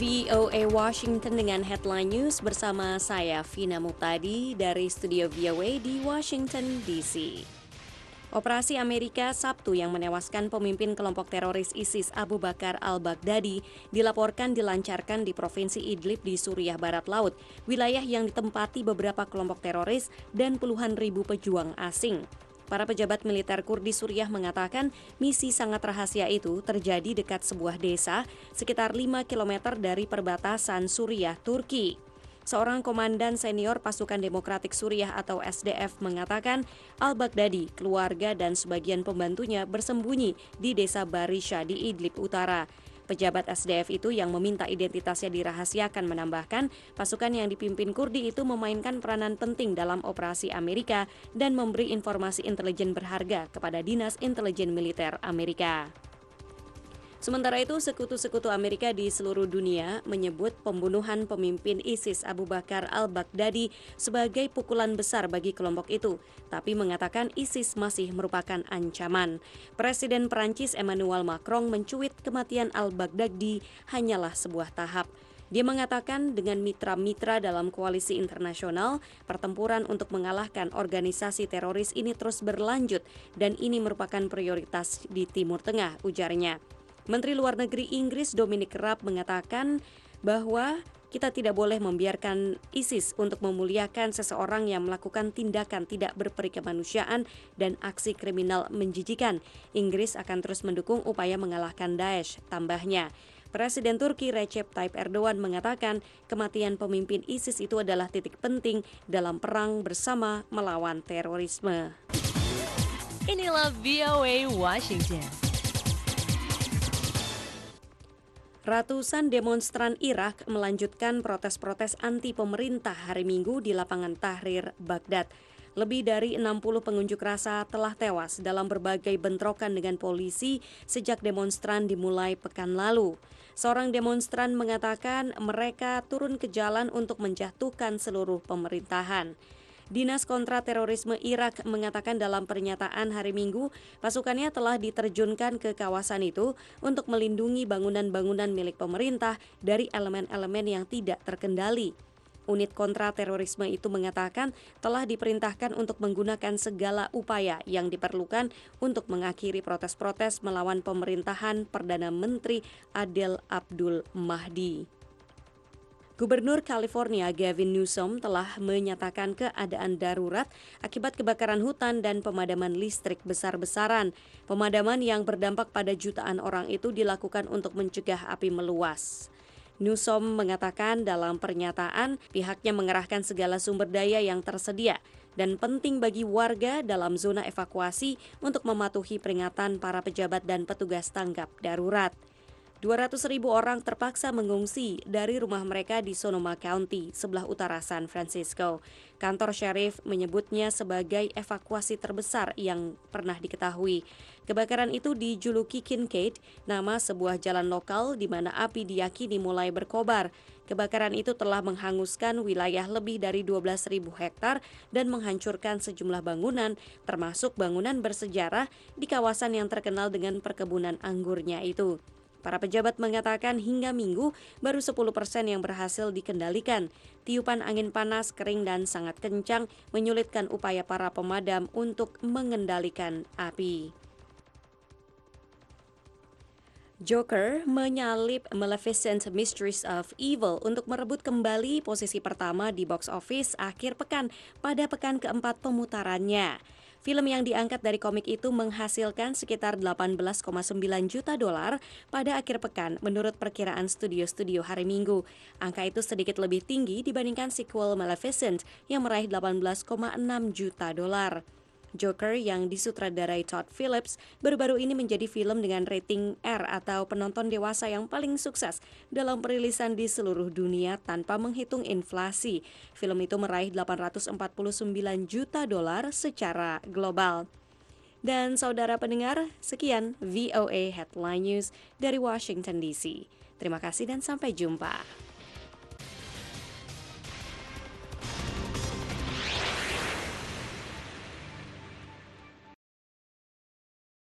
VOA Washington dengan headline news bersama saya Vina Mutadi dari studio VOA di Washington DC. Operasi Amerika Sabtu yang menewaskan pemimpin kelompok teroris ISIS Abu Bakar al-Baghdadi dilaporkan dilancarkan di Provinsi Idlib di Suriah Barat Laut, wilayah yang ditempati beberapa kelompok teroris dan puluhan ribu pejuang asing. Para pejabat militer Kurdi Suriah mengatakan misi sangat rahasia itu terjadi dekat sebuah desa sekitar 5 km dari perbatasan Suriah-Turki. Seorang komandan senior pasukan Demokratik Suriah atau SDF mengatakan al-Baghdadi, keluarga dan sebagian pembantunya bersembunyi di desa Barisha di Idlib Utara. Pejabat SDF itu yang meminta identitasnya dirahasiakan menambahkan pasukan yang dipimpin Kurdi itu memainkan peranan penting dalam operasi Amerika dan memberi informasi intelijen berharga kepada Dinas Intelijen Militer Amerika. Sementara itu, sekutu-sekutu Amerika di seluruh dunia menyebut pembunuhan pemimpin ISIS Abu Bakar al-Baghdadi sebagai pukulan besar bagi kelompok itu, tapi mengatakan ISIS masih merupakan ancaman. Presiden Perancis Emmanuel Macron mencuit kematian al-Baghdadi hanyalah sebuah tahap. Dia mengatakan dengan mitra-mitra dalam koalisi internasional, pertempuran untuk mengalahkan organisasi teroris ini terus berlanjut dan ini merupakan prioritas di Timur Tengah, ujarnya. Menteri Luar Negeri Inggris Dominic Raab mengatakan bahwa kita tidak boleh membiarkan ISIS untuk memuliakan seseorang yang melakukan tindakan tidak berperi kemanusiaan dan aksi kriminal menjijikan. Inggris akan terus mendukung upaya mengalahkan Daesh, tambahnya. Presiden Turki Recep Tayyip Erdogan mengatakan kematian pemimpin ISIS itu adalah titik penting dalam perang bersama melawan terorisme. Inilah VOA Washington. Ratusan demonstran Irak melanjutkan protes-protes anti pemerintah hari Minggu di lapangan Tahrir, Baghdad. Lebih dari 60 pengunjuk rasa telah tewas dalam berbagai bentrokan dengan polisi sejak demonstran dimulai pekan lalu. Seorang demonstran mengatakan mereka turun ke jalan untuk menjatuhkan seluruh pemerintahan. Dinas Kontraterorisme Irak mengatakan dalam pernyataan hari Minggu, pasukannya telah diterjunkan ke kawasan itu untuk melindungi bangunan-bangunan milik pemerintah dari elemen-elemen yang tidak terkendali. Unit kontraterorisme itu mengatakan telah diperintahkan untuk menggunakan segala upaya yang diperlukan untuk mengakhiri protes-protes melawan pemerintahan Perdana Menteri Adel Abdul Mahdi. Gubernur California Gavin Newsom telah menyatakan keadaan darurat akibat kebakaran hutan dan pemadaman listrik besar-besaran. Pemadaman yang berdampak pada jutaan orang itu dilakukan untuk mencegah api meluas. Newsom mengatakan dalam pernyataan pihaknya mengerahkan segala sumber daya yang tersedia dan penting bagi warga dalam zona evakuasi untuk mematuhi peringatan para pejabat dan petugas tanggap darurat. 200.000 orang terpaksa mengungsi dari rumah mereka di Sonoma County, sebelah utara San Francisco. Kantor syarif menyebutnya sebagai evakuasi terbesar yang pernah diketahui. Kebakaran itu dijuluki Kincaid, nama sebuah jalan lokal di mana api diyakini mulai berkobar. Kebakaran itu telah menghanguskan wilayah lebih dari 12.000 hektar dan menghancurkan sejumlah bangunan, termasuk bangunan bersejarah di kawasan yang terkenal dengan perkebunan anggurnya itu. Para pejabat mengatakan hingga Minggu baru 10% yang berhasil dikendalikan. Tiupan angin panas, kering dan sangat kencang menyulitkan upaya para pemadam untuk mengendalikan api. Joker menyalip Maleficent Mistress of Evil untuk merebut kembali posisi pertama di box office akhir pekan pada pekan keempat pemutarannya. Film yang diangkat dari komik itu menghasilkan sekitar 18,9 juta dolar pada akhir pekan menurut perkiraan studio-studio hari Minggu. Angka itu sedikit lebih tinggi dibandingkan sequel Maleficent yang meraih 18,6 juta dolar. Joker yang disutradarai Todd Phillips baru-baru ini menjadi film dengan rating R atau penonton dewasa yang paling sukses dalam perilisan di seluruh dunia tanpa menghitung inflasi. Film itu meraih 849 juta dolar secara global. Dan saudara pendengar, sekian VOA Headline News dari Washington DC. Terima kasih dan sampai jumpa.